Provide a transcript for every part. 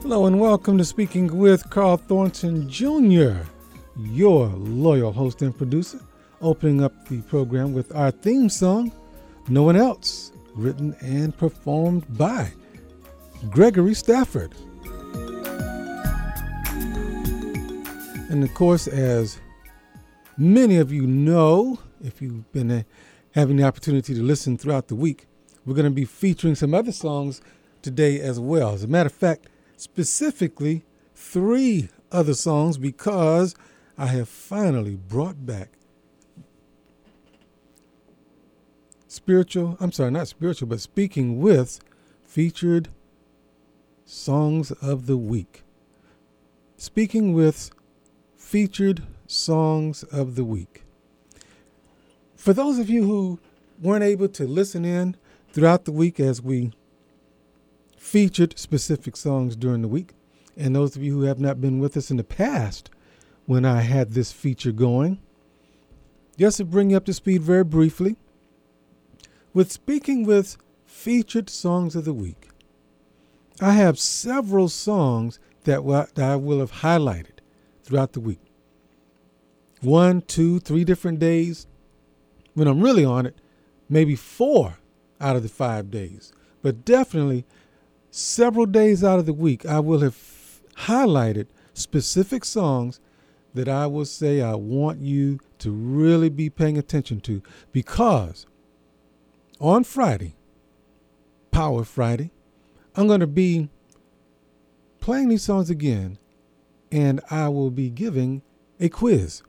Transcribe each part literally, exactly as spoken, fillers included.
Hello and welcome to Speaking with Carl Thornton Junior, your loyal host and producer, opening up the program with our theme song, No One Else, written and performed by Gregory Stafford. And of course, as many of you know, if you've been uh, having the opportunity to listen throughout the week, we're going to be featuring some other songs today as well. As a matter of fact, specifically three other songs, because I have finally brought back spiritual, I'm sorry, not spiritual, but Speaking with featured songs of the week. Speaking with featured songs of the week. For those of you who weren't able to listen in throughout the week as we featured specific songs during the week, and those of you who have not been with us in the past when I had this feature going, just to bring you up to speed very briefly, with Speaking with featured songs of the week, I have several songs that, w- that I will have highlighted throughout the week. One, two, three different days. When I'm really on it, maybe four out of the five days. But definitely several days out of the week, I will have highlighted specific songs that I will say I want you to really be paying attention to, because on Friday, Power Friday, I'm going to be playing these songs again, and I will be giving a quiz.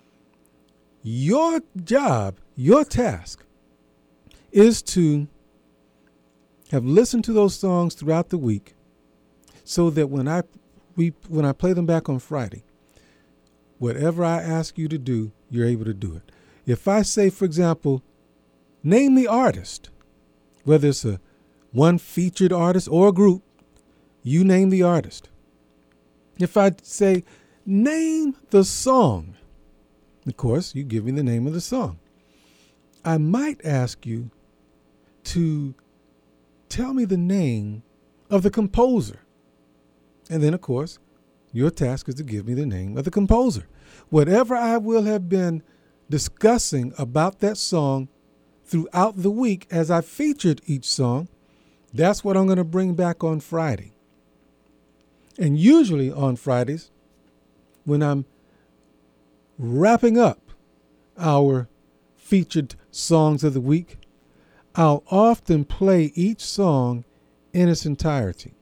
Your job, your task, is to have listened to those songs throughout the week, so that when I we when I play them back on Friday, whatever I ask you to do, you're able to do it. If I say, for example, name the artist, whether it's a one featured artist or a group, you name the artist. If I say, name the song, of course, you give me the name of the song. I might ask you to tell me the name of the composer. And then, of course, your task is to give me the name of the composer. Whatever I will have been discussing about that song throughout the week as I featured each song, that's what I'm going to bring back on Friday. And usually on Fridays, when I'm wrapping up our featured songs of the week, I'll often play each song in its entirety.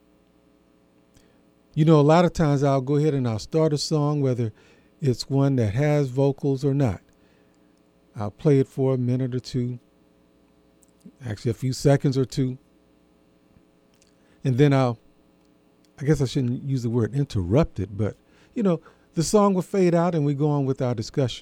You know, a lot of times I'll go ahead and I'll start a song, whether it's one that has vocals or not. I'll play it for a minute or two, actually a few seconds or two. And then I'll, I guess I shouldn't use the word interrupt it, but, you know, the song will fade out and we go on with our discussion.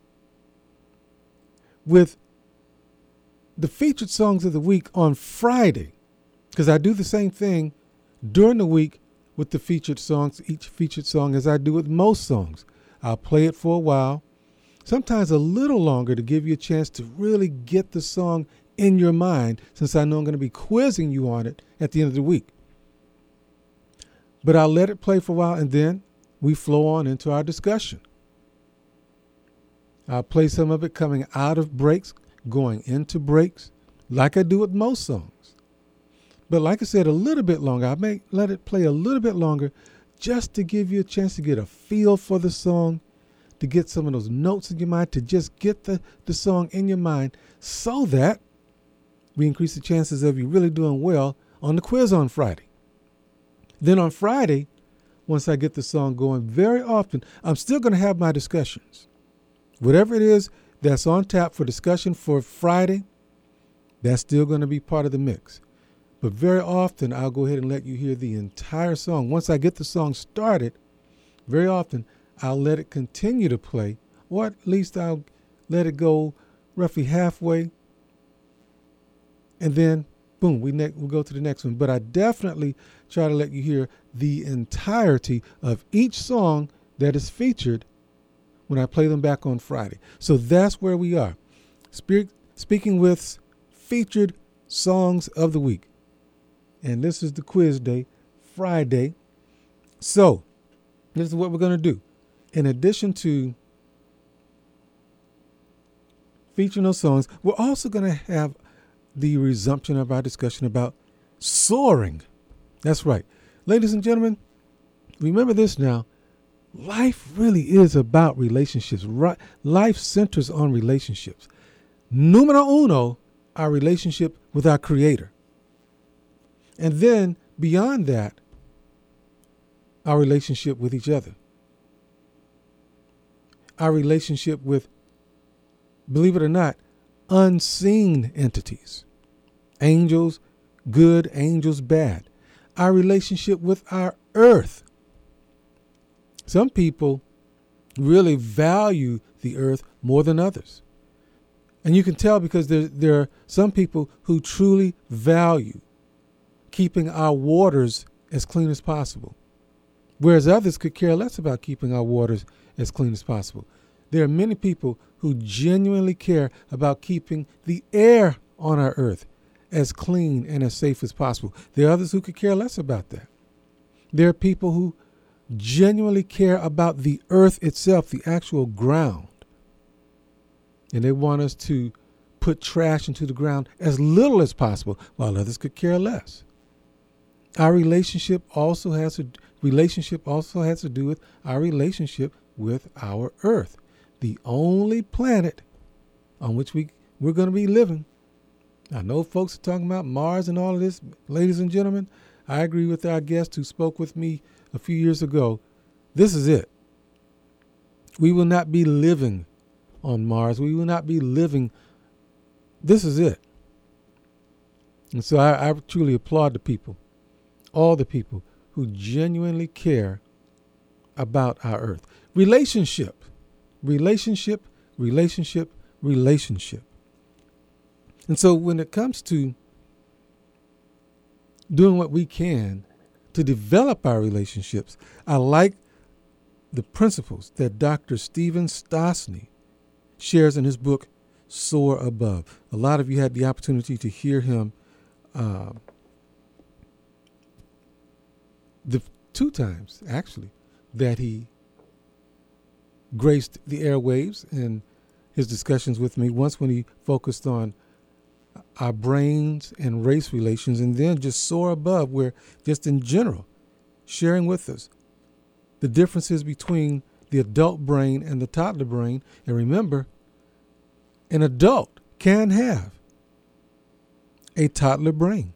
With the featured songs of the week on Friday, because I do the same thing during the week with the featured songs, each featured song, as I do with most songs. I'll play it for a while, sometimes a little longer, to give you a chance to really get the song in your mind, since I know I'm going to be quizzing you on it at the end of the week. But I'll let it play for a while, and then we flow on into our discussion. I'll play some of it coming out of breaks, going into breaks, like I do with most songs. But like I said, a little bit longer. I may let it play a little bit longer, just to give you a chance to get a feel for the song, to get some of those notes in your mind, to just get the, the song in your mind, so that we increase the chances of you really doing well on the quiz on Friday. Then on Friday, once I get the song going, very often, I'm still going to have my discussions. Whatever it is that's on tap for discussion for Friday, that's still going to be part of the mix. But very often, I'll go ahead and let you hear the entire song. Once I get the song started, very often, I'll let it continue to play, or at least I'll let it go roughly halfway, and then, boom, we ne- we'll go to the next one. But I definitely try to let you hear the entirety of each song that is featured when I play them back on Friday. So that's where we are. Spe- speaking with featured songs of the week. And this is the quiz day Friday. So, this is what we're going to do. In addition to featuring those songs, we're also going to have the resumption of our discussion about soaring. That's right. Ladies and gentlemen, remember this now. Life really is about relationships. Right? Life centers on relationships. Numero uno, our relationship with our Creator. And then beyond that, our relationship with each other. Our relationship with, believe it or not, unseen entities. Angels good, angels bad. Our relationship with our earth. Some people really value the earth more than others. And you can tell because there, there are some people who truly value keeping our waters as clean as possible, whereas others could care less about keeping our waters as clean as possible. There are many people who genuinely care about keeping the air on our earth as clean and as safe as possible. There are others who could care less about that. There are people who genuinely care about the earth itself, the actual ground. And they want us to put trash into the ground as little as possible, while others could care less. Our relationship also has a relationship also has to do with our relationship with our earth, the only planet on which we, we're going to be living. I know folks are talking about Mars and all of this. Ladies and gentlemen, I agree with our guest who spoke with me a few years ago. This is it. We will not be living on Mars. We will not be living. This is it. And so I, I truly applaud the people, all the people who genuinely care about our earth. Relationship, relationship, relationship, relationship. And so when it comes to doing what we can to develop our relationships, I like the principles that Doctor Stephen Stosny shares in his book, Soar Above. A lot of you had the opportunity to hear him uh, the two times, actually, that he graced the airwaves in his discussions with me. Once when he focused on our brains and race relations, and then just soar above, where just in general, sharing with us the differences between the adult brain and the toddler brain. And remember, an adult can have a toddler brain,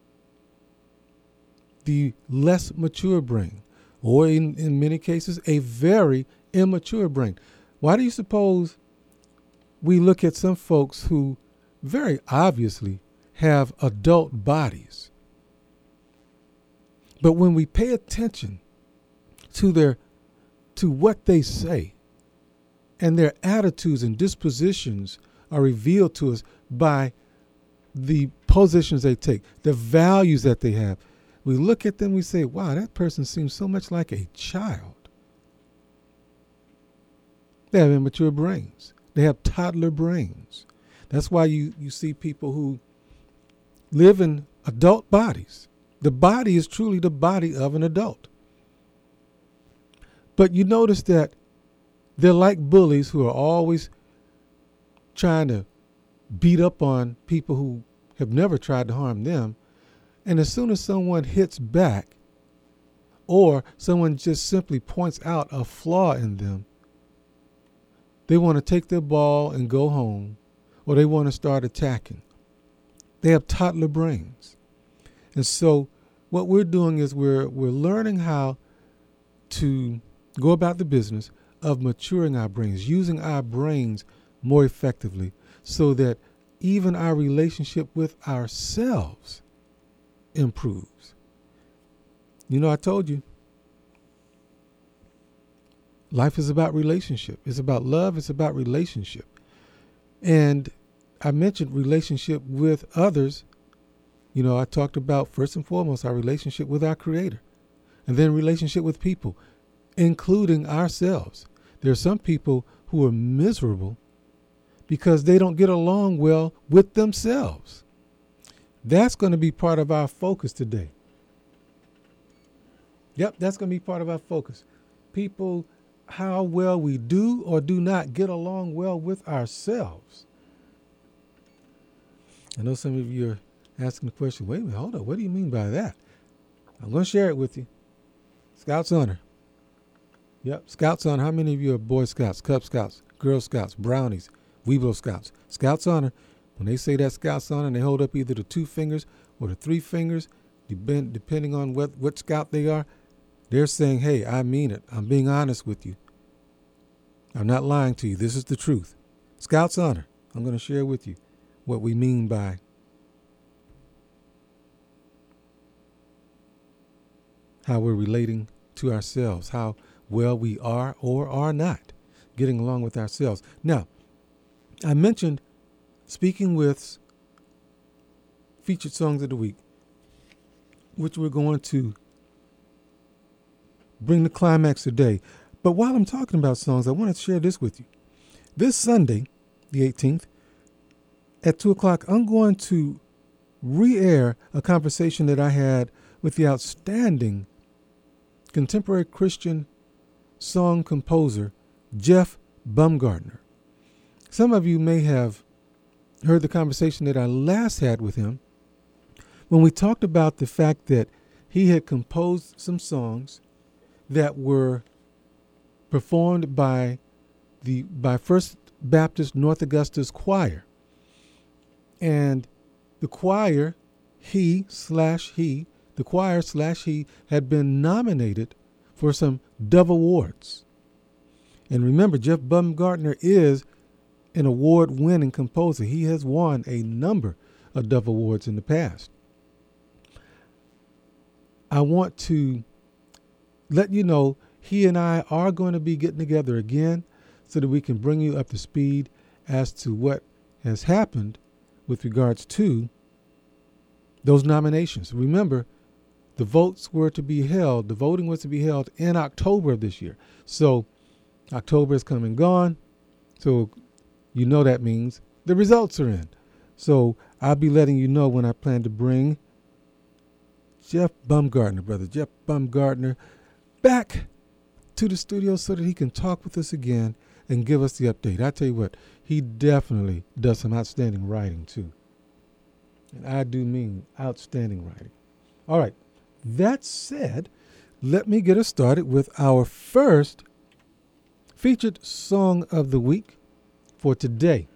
the less mature brain, or in, in many cases, a very immature brain. Why do you suppose we look at some folks who very obviously have adult bodies, but when we pay attention to their to what they say, and their attitudes and dispositions are revealed to us by the positions they take, the values that they have, we look at them, we say, wow, that person seems so much like a child. They have immature brains. They have toddler brains. That's why you, you see people who live in adult bodies. The body is truly the body of an adult. But you notice that they're like bullies who are always trying to beat up on people who have never tried to harm them. And as soon as someone hits back, or someone just simply points out a flaw in them, they want to take their ball and go home, or they want to start attacking. They have toddler brains. And so what we're doing is we're we're learning how to go about the business of maturing our brains, using our brains more effectively, so that even our relationship with ourselves improves. You know, I told you, life is about relationship. It's about love. It's about relationship. And I mentioned relationship with others. You know, I talked about, first and foremost, our relationship with our Creator, and then relationship with people, including ourselves. There are some people who are miserable because they don't get along well with themselves. That's going to be part of our focus today. Yep, that's going to be part of our focus. People, how well we do or do not get along well with ourselves. I know some of you are asking the question, wait a minute, hold on, what do you mean by that? I'm going to share it with you. Scouts Honor. Yep, Scouts Honor. How many of you are Boy Scouts, Cub Scouts, Girl Scouts, Brownies, Weeblo Scouts? Scouts Honor, when they say that Scouts Honor, they hold up either the two fingers or the three fingers, depend, depending on what, what scout they are. They're saying, hey, I mean it. I'm being honest with you. I'm not lying to you. This is the truth. Scouts Honor. I'm going to share with you what we mean by how we're relating to ourselves, how well we are or are not getting along with ourselves. Now, I mentioned Speaking With Featured Songs of the Week, which we're going to bring the climax today. But while I'm talking about songs, I want to share this with you. This Sunday, the eighteenth, at two o'clock, I'm going to re-air a conversation that I had with the outstanding contemporary Christian song composer, Jeff Bumgardner. Some of you may have heard the conversation that I last had with him when we talked about the fact that he had composed some songs that were performed by the by First Baptist North Augusta's choir. And the choir, he slash he, the choir slash he had been nominated for some Dove Awards. And remember, Jeff Bumgardner is an award-winning composer. He has won a number of Dove Awards in the past. I want to let you know he and I are going to be getting together again so that we can bring you up to speed as to what has happened with regards to those nominations. Remember, the votes were to be held, the voting was to be held in October of this year. So October is come and gone. So you know that means the results are in. So I'll be letting you know when I plan to bring Jeff Bumgardner, brother Jeff Bumgardner, back to the studio so that he can talk with us again and give us the update. I tell you what, he definitely does some outstanding writing too. And I do mean outstanding writing. All right. That said, let me get us started with our first featured song of the week for today.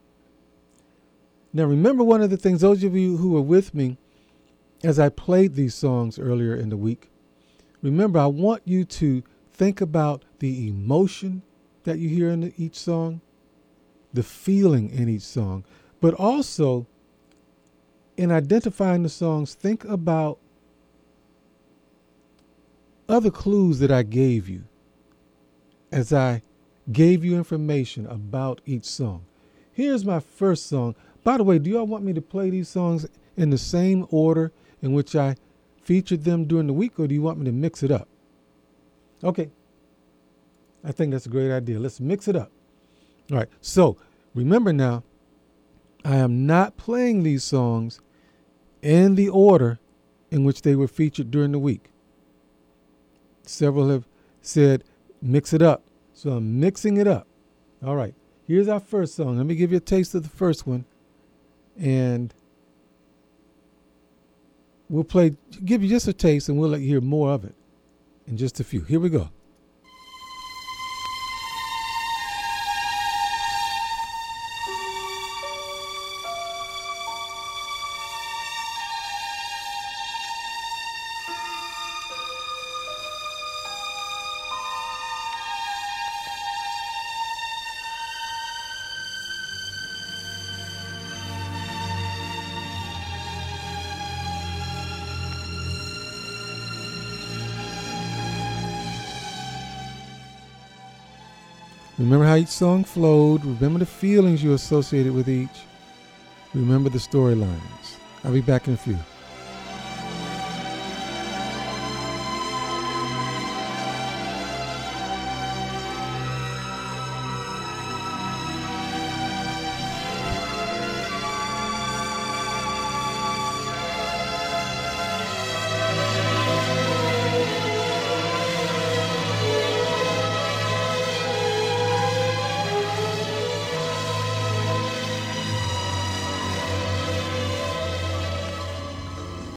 Now, remember one of the things, those of you who were with me as I played these songs earlier in the week, remember, I want you to think about the emotion that you hear in each song, the feeling in each song, but also in identifying the songs, think about other clues that I gave you as I gave you information about each song. Here's my first song. By the way, do y'all want me to play these songs in the same order in which I featured them during the week, or do you want me to mix it up? Okay. I think that's a great idea. Let's mix it up. All right. So remember now, I am not playing these songs in the order in which they were featured during the week. Several have said, mix it up. So I'm mixing it up. All right. Here's our first song. Let me give you a taste of the first one. And we'll play, give you just a taste, and we'll let you hear more of it in just a few. Here we go. Remember how each song flowed. Remember the feelings you associated with each. Remember the storylines. I'll be back in a few.